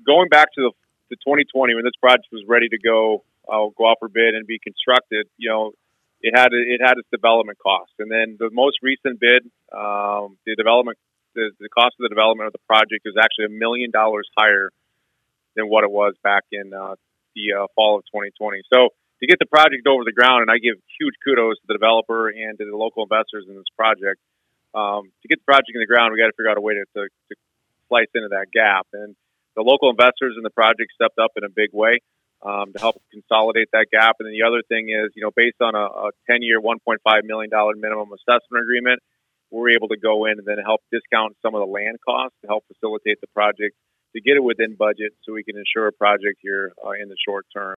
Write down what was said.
going back to 2020 when this project was ready to go out for bid and be constructed, it had its development costs, and then the most recent bid, the cost of the development of the project is actually $1 million higher than what it was back in the fall of 2020. So to get the project over the ground, and I give huge kudos to the developer and to the local investors in this project. To get the project in the ground, we got to figure out a way to slice into that gap. And the local investors in the project stepped up in a big way to help consolidate that gap. And then the other thing is, based on a 10-year, $1.5 million minimum assessment agreement, we're able to go in and then help discount some of the land costs to help facilitate the project to get it within budget so we can ensure a project here in the short term.